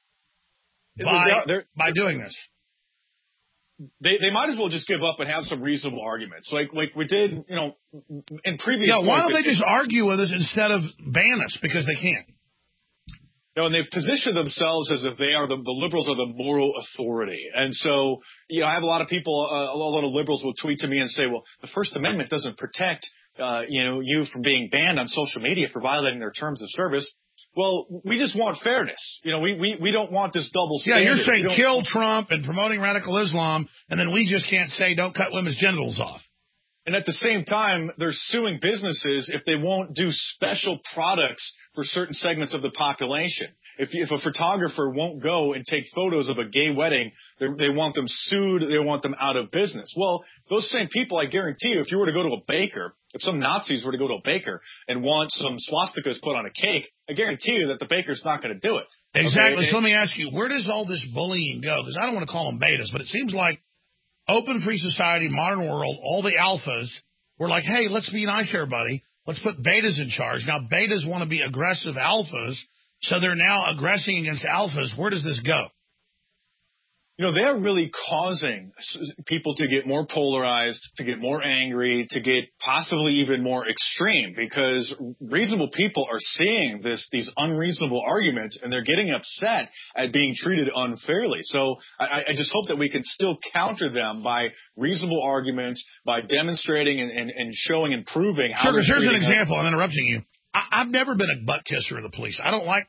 by doing this. They might as well just give up and have some reasonable arguments, like we did, in previous. Yeah, why don't they just argue with us instead of ban us because they can't? And they've positioned themselves as if they are the liberals are the moral authority. And so, I have a lot of people, a lot of liberals will tweet to me and say, well, the First Amendment doesn't protect, you from being banned on social media for violating their terms of service. Well, we just want fairness. We don't want this double standard. Yeah, you're saying kill Trump and promoting radical Islam, and then we just can't say don't cut women's genitals off. And at the same time, they're suing businesses if they won't do special products for certain segments of the population. If a photographer won't go and take photos of a gay wedding, they want them sued, they want them out of business. Well, those same people, I guarantee you, if you were to go to a baker, if some Nazis were to go to a baker and want some swastikas put on a cake, I guarantee you that the baker's not going to do it. Exactly. Okay? So let me ask you, where does all this bullying go? Because I don't want to call them betas, but it seems like open free society, modern world, all the alphas were like, hey, let's be nice, everybody. Let's put betas in charge. Now, betas want to be aggressive alphas, so they're now aggressing against alphas. Where does this go? They're really causing people to get more polarized, to get more angry, to get possibly even more extreme, because reasonable people are seeing these unreasonable arguments, and they're getting upset at being treated unfairly. So I just hope that we can still counter them by reasonable arguments, by demonstrating and showing and proving how. Sure, because here's an example. I'm interrupting you. I've never been a butt kisser of the police. I don't like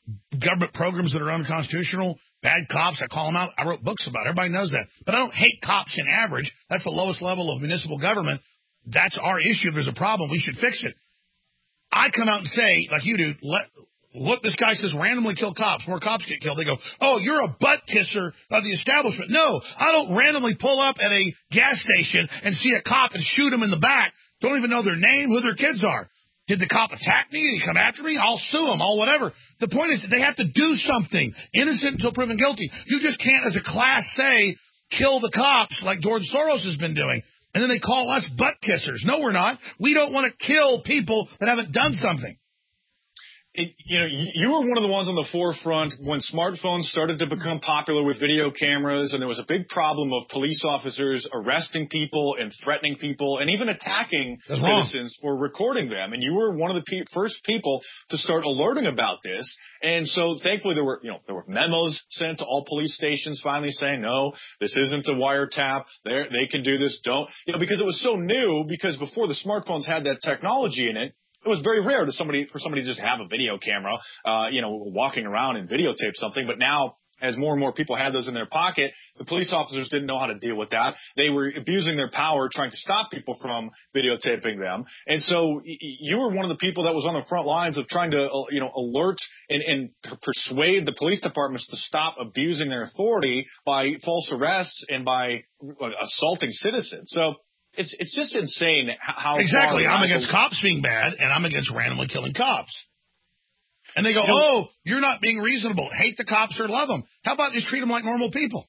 government programs that are unconstitutional, bad cops. I call them out. I wrote books about it. Everybody knows that. But I don't hate cops in average. That's the lowest level of municipal government. That's our issue. If there's a problem, we should fix it. I come out and say, like you do, look, this guy says randomly kill cops. More cops get killed. They go, oh, you're a butt kisser of the establishment. No, I don't randomly pull up at a gas station and see a cop and shoot him in the back. Don't even know their name, who their kids are. Did the cop attack me? Did he come after me? I'll sue him. I'll whatever. The point is that they have to do something. Innocent until proven guilty. You just can't, as a class, say, kill the cops like George Soros has been doing. And then they call us butt kissers. No, we're not. We don't want to kill people that haven't done something. You were one of the ones on the forefront when smartphones started to become popular with video cameras, and there was a big problem of police officers arresting people and threatening people and even attacking citizens for recording them. And you were one of the first people to start alerting about this. And so thankfully there were memos sent to all police stations finally saying, no, this isn't a wiretap. They can do this. Don't, because it was so new, because before the smartphones had that technology in it, it was very rare for somebody to just have a video camera, walking around and videotape something. But now, as more and more people had those in their pocket, the police officers didn't know how to deal with that. They were abusing their power, trying to stop people from videotaping them. And so you were one of the people that was on the front lines of trying to, alert and persuade the police departments to stop abusing their authority by false arrests and by assaulting citizens. So it's just insane how exactly. I'm against cops being bad, and I'm against randomly killing cops. And they go, oh, you're not being reasonable. Hate the cops or love them. How about just treat them like normal people?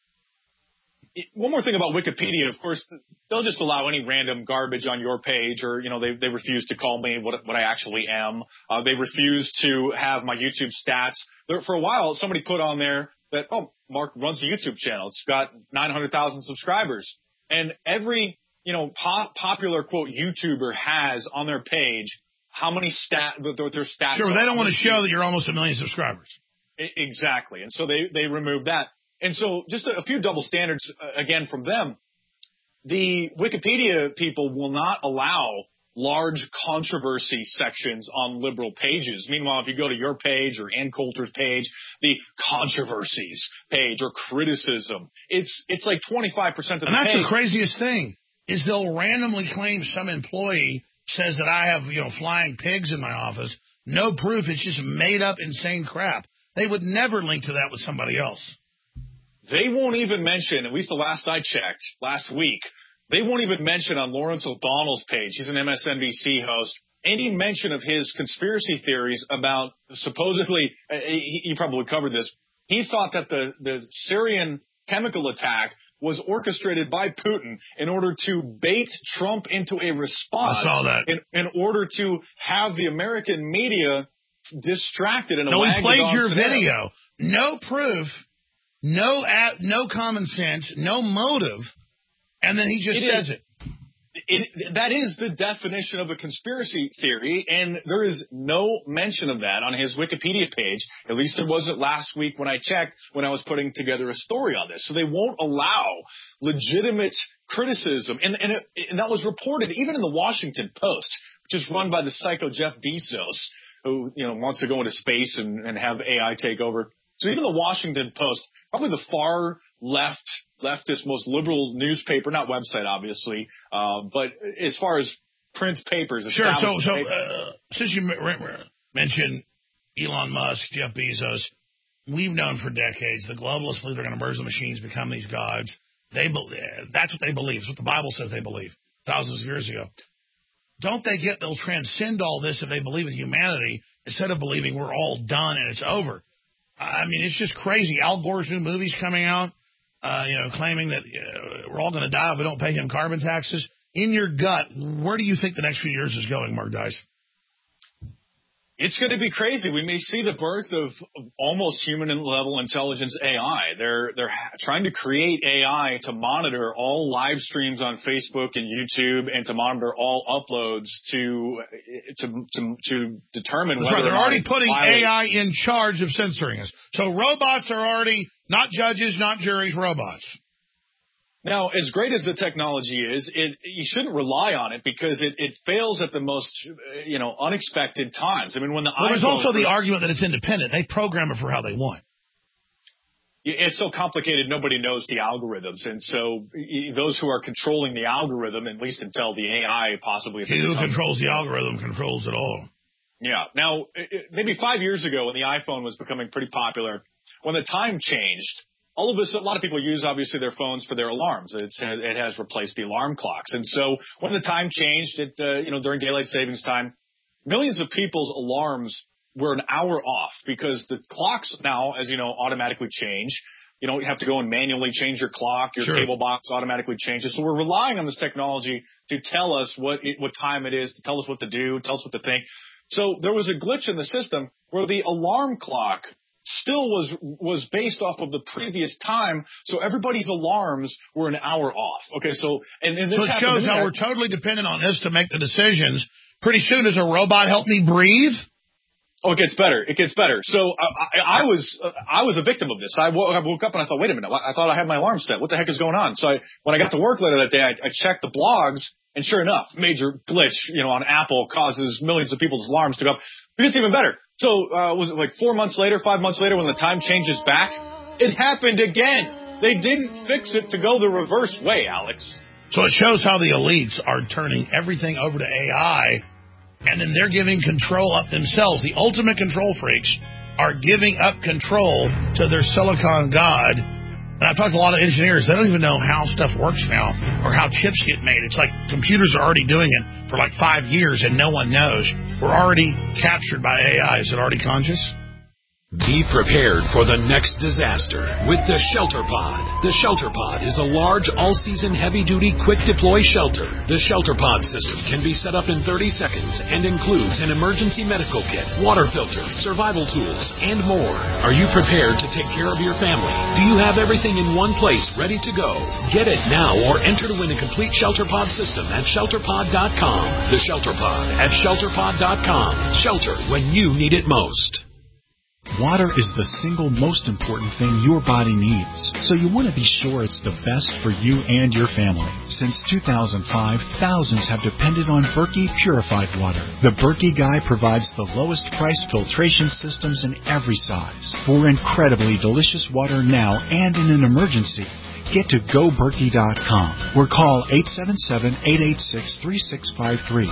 One more thing about Wikipedia, of course, they'll just allow any random garbage on your page, or, they refuse to call me what I actually am. They refuse to have my YouTube stats. For a while, somebody put on there that, Mark runs a YouTube channel. It's got 900,000 subscribers. And every popular, quote, YouTuber has on their page how many their stats. Sure, they don't want to show that you're almost 1 million subscribers. Exactly. And so they removed that. And so just a few double standards, again, from them. The Wikipedia people will not allow large controversy sections on liberal pages. Meanwhile, if you go to your page or Ann Coulter's page, the controversies page or criticism, it's like 25% of the page. And that's the craziest thing. Is they'll randomly claim some employee says that I have, flying pigs in my office. No proof. It's just made up insane crap. They would never link to that with somebody else. They won't even mention, at least the last I checked, last week, they won't even mention on Lawrence O'Donnell's page, he's an MSNBC host, any mention of his conspiracy theories about supposedly, you probably covered this, he thought that the Syrian chemical attack was orchestrated by Putin in order to bait Trump into a response. I saw that. In order to have the American media distracted in a No, he played your scenario. video. No proof, no common sense, no motive, and then he just says it. That is the definition of a conspiracy theory, and there is no mention of that on his Wikipedia page. At least there wasn't last week when I checked, when I was putting together a story on this. So they won't allow legitimate criticism, and that was reported even in the Washington Post, which is run by the psycho Jeff Bezos, who wants to go into space and have AI take over. So even the Washington Post, probably the far leftist, most liberal newspaper, not website, obviously, but as far as print papers. Sure. So since you mentioned Elon Musk, Jeff Bezos, we've known for decades the globalists believe they're going to merge the machines, become these gods. That's what they believe. It's what the Bible says they believe thousands of years ago. Don't they get they'll transcend all this if they believe in humanity instead of believing we're all done and it's over? I mean, it's just crazy. Al Gore's new movie's coming out, claiming that we're all going to die if we don't pay him carbon taxes. In your gut, where do you think the next few years is going, Mark Dice? It's going to be crazy. We may see the birth of almost human-level intelligence AI. They're trying to create AI to monitor all live streams on Facebook and YouTube and to monitor all uploads to determine whether they're already putting AI in charge of censoring us. So robots are already not judges, not juries, robots. Now, as great as the technology is, you shouldn't rely on it because it fails at the most, unexpected times. I mean, when there's also the argument that it's independent. They program it for how they want. It's so complicated, nobody knows the algorithms. And so those who are controlling the algorithm, at least until the AI possibly... Who controls the algorithm controls it all. Yeah. Now, maybe 5 years ago when the iPhone was becoming pretty popular, when the time changed, a lot of people use, obviously, their phones for their alarms. It has replaced the alarm clocks. And so when the time changed, during daylight savings time, millions of people's alarms were an hour off because the clocks now, as you know, automatically change. You don't have to go and manually change your clock. Your cable box automatically changes. So we're relying on this technology to tell us what time it is, to tell us what to do, tell us what to think. So there was a glitch in the system where the alarm clock still was based off of the previous time, so everybody's alarms were an hour off. Okay, so and this it shows how we're totally dependent on this to make the decisions. Pretty soon, does a robot help me breathe? Oh, it gets better. It gets better. So I was a victim of this. I woke up and I thought, wait a minute, I thought I had my alarm set. What the heck is going on? So when I got to work later that day, I checked the blogs, and sure enough, major glitch, on Apple causes millions of people's alarms to go up. It gets even better. So was it like 5 months later, when the time changes back? It happened again. They didn't fix it to go the reverse way, Alex. So it shows how the elites are turning everything over to AI, and then they're giving control up themselves. The ultimate control freaks are giving up control to their silicon god. And I've talked to a lot of engineers. They don't even know how stuff works now or how chips get made. It's like computers are already doing it for like 5 years and no one knows. We're already captured by AI. Is it already conscious? Be prepared for the next disaster with the Shelter Pod. The Shelter Pod is a large, all-season, heavy-duty, quick-deploy shelter. The Shelter Pod system can be set up in 30 seconds and includes an emergency medical kit, water filter, survival tools, and more. Are you prepared to take care of your family? Do you have everything in one place ready to go? Get it now or enter to win a complete Shelter Pod system at ShelterPod.com. The Shelter Pod at ShelterPod.com. Shelter when you need it most. Water is the single most important thing your body needs, so you want to be sure it's the best for you and your family. Since 2005, thousands have depended on Berkey purified water. The Berkey Guy provides the lowest price filtration systems in every size for incredibly delicious water now and in an emergency. Get to GoBerkey.com or call 877-886-3653.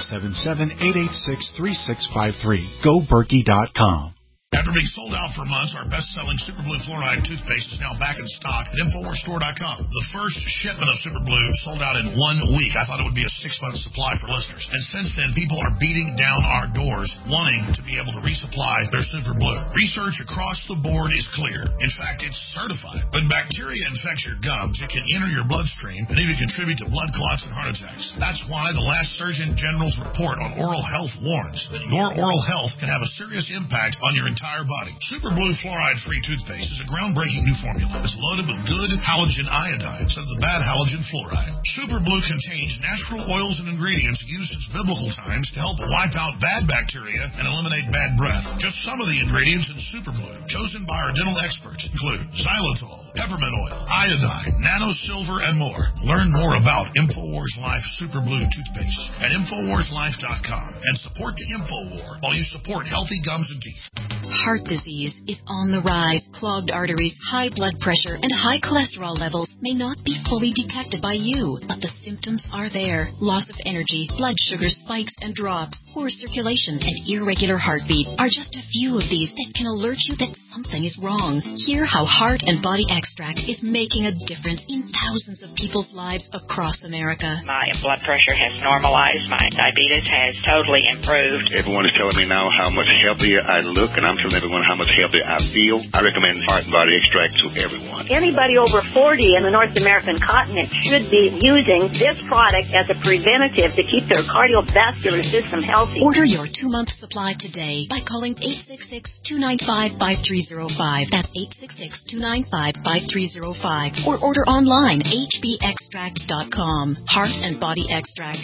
877-886-3653. GoBerkey.com. After being sold out for months, our best-selling Super Blue Fluoride toothpaste is now back in stock at InfoWarsStore.com. The first shipment of Super Blue sold out in 1 week. I thought it would be a 6-month supply for listeners. And since then, people are beating down our doors wanting to be able to resupply their Super Blue. Research across the board is clear. In fact, it's certified. When bacteria infects your gums, it can enter your bloodstream and even contribute to blood clots and heart attacks. That's why the last Surgeon General's report on oral health warns that your oral health can have a serious impact on your entire body. Super Blue Fluoride-Free toothpaste is a groundbreaking new formula that's loaded with good halogen iodine instead of the bad halogen fluoride. Super Blue contains natural oils and ingredients used since biblical times to help wipe out bad bacteria and eliminate bad breath. Just some of the ingredients in Super Blue, chosen by our dental experts, include xylitol, peppermint oil, iodine, nano silver, and more. Learn more about InfoWars Life Super Blue toothpaste at InfoWarsLife.com and support the InfoWar while you support healthy gums and teeth. Heart disease is on the rise. Clogged arteries, high blood pressure, and high cholesterol levels may not be fully detected by you, but the symptoms are there. Loss of energy, blood sugar spikes and drops, poor circulation, and irregular heartbeat are just a few of these that can alert you that something is wrong. Hear how Heart and Body Extract is making a difference in thousands of people's lives across America. My blood pressure has normalized. My diabetes has totally improved. Everyone is telling me now how much healthier I look, and I'm telling everyone how much healthier I feel. I recommend Heart and Body Extract to everyone. Anybody over 40 in the North American continent should be using this product as a preventative to keep their cardiovascular system healthy. Order your 2-month supply today by calling 866-295-5305. That's 866-295-5305. Or order online, hbextract.com. Heart and Body Extract,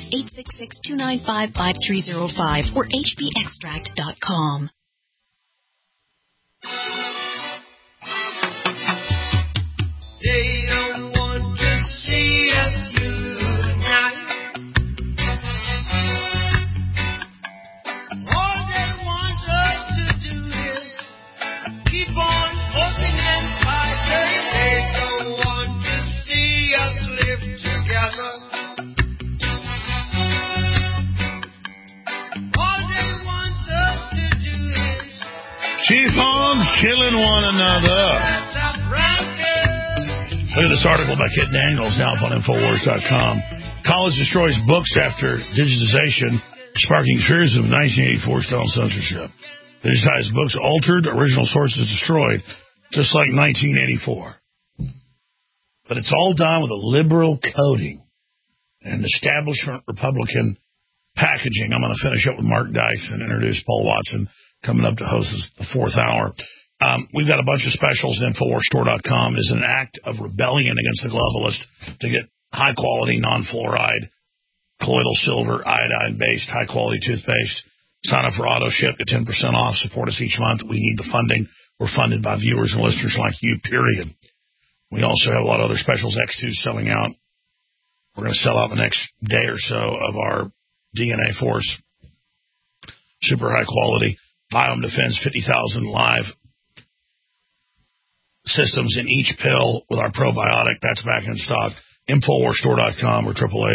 866-295-5305 or hbextract.com. They don't want to Keep on killing one another. Look at this article by Kit Daniels now up on Infowars.com. College destroys books after digitization, sparking fears of 1984 style censorship. Digitized books altered, original sources destroyed, just like 1984. But it's all done with a liberal coding and establishment Republican packaging. I'm going to finish up with Mark Dice and introduce Paul Watson coming up to host the fourth hour. We've got a bunch of specials at InfoWarsStore.com. It's an act of rebellion against the globalists to get high-quality, non-fluoride, colloidal silver, iodine-based, high-quality toothpaste. Sign up for AutoShip, get 10% off. Support us each month. We need the funding. We're funded by viewers and listeners like you, period. We also have a lot of other specials. X2 selling out. We're going to sell out the next day or so of our DNA Force. Super high quality. Biome Defense, 50,000 live systems in each pill with our probiotic. That's back in stock. InfoWarsStore.com or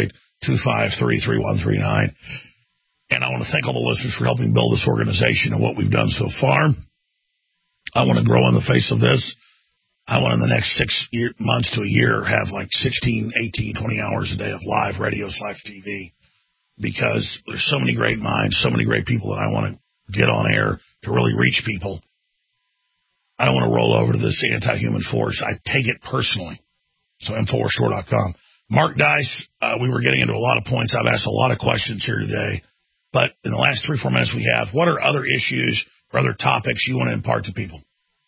888-253-3139. And I want to thank all the listeners for helping build this organization and what we've done so far. I want to grow in the face of this. I want in the next 6 months to a year have like 16, 18, 20 hours a day of live radio/TV because there's so many great minds, so many great people that I want to get on air to really reach people. I don't want to roll over to this anti-human force. I take it personally. So InfoWarsStore.com. Mark Dice, we were getting into a lot of points. I've asked a lot of questions here today. But in the last 3-4 minutes we have, what are other issues or other topics you want to impart to people?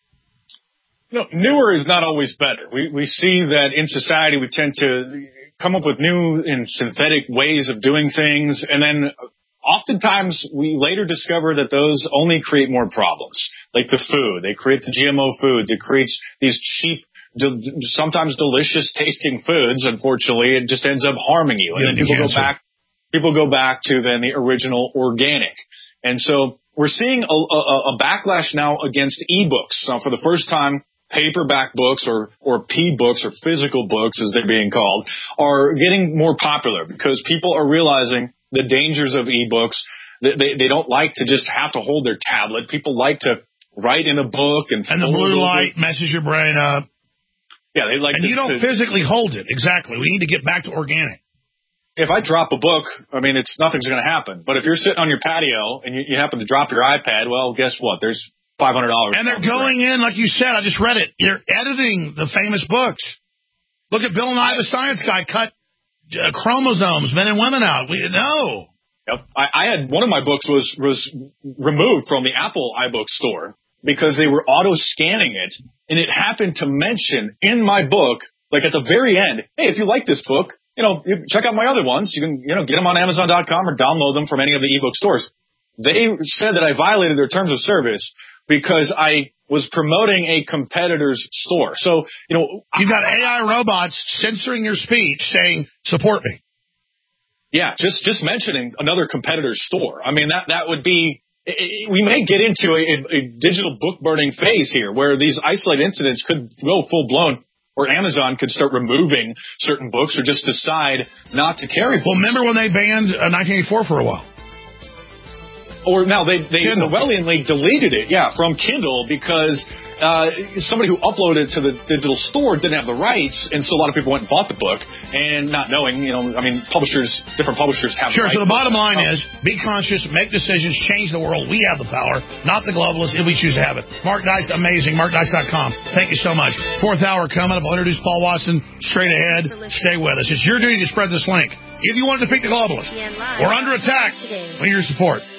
No, newer is not always better. We see that in society we tend to come up with new and synthetic ways of doing things, and then oftentimes we later discover that those only create more problems, like the food. They create the GMO foods. It creates these cheap, sometimes delicious tasting foods. Unfortunately, it just ends up harming you. And then people go back to then the original organic. And so we're seeing a backlash now against ebooks. So for the first time, paperback books or P-books or physical books, as they're being called, are getting more popular because people are realizing the dangers of ebooks. They don't like to just have to hold their tablet. People like to write in a book and the blue light messes your brain up. Yeah, they like. And you don't physically hold it. Exactly. We need to get back to organic. If I drop a book, I mean, nothing's going to happen. But if you're sitting on your patio and you happen to drop your iPad, well, guess what? There's $500. And they're going in, like you said, I just read it. They're editing the famous books. Look at Bill Nye the Science Guy cut chromosomes, men and women out. Yep. I had one of my books was removed from the Apple iBook store because they were auto scanning it, and it happened to mention in my book, like at the very end, hey, if you like this book, you check out my other ones. You can, get them on Amazon.com or download them from any of the ebook stores. They said that I violated their terms of service because I was promoting a competitor's store. So, you've got AI robots censoring your speech saying, support me. Yeah, just mentioning another competitor's store. I mean, that would be, we may get into a digital book burning phase here where these isolated incidents could go full blown. Or Amazon could start removing certain books or just decide not to carry books. Well, remember when they banned 1984 for a while? Or now they Orwellianly deleted it, from Kindle because somebody who uploaded it to the digital store didn't have the rights, and so a lot of people went and bought the book, and not knowing, different publishers have Sure, the rights. So the bottom line is, be conscious, make decisions, change the world. We have the power, not the globalists, if we choose to have it. Mark Dice, amazing. MarkDice.com. Thank you so much. Fourth hour coming up. I'll introduce Paul Watson straight ahead. Stay with us. It's your duty to spread this link. If you want to defeat the globalists, we're under attack. We need your support.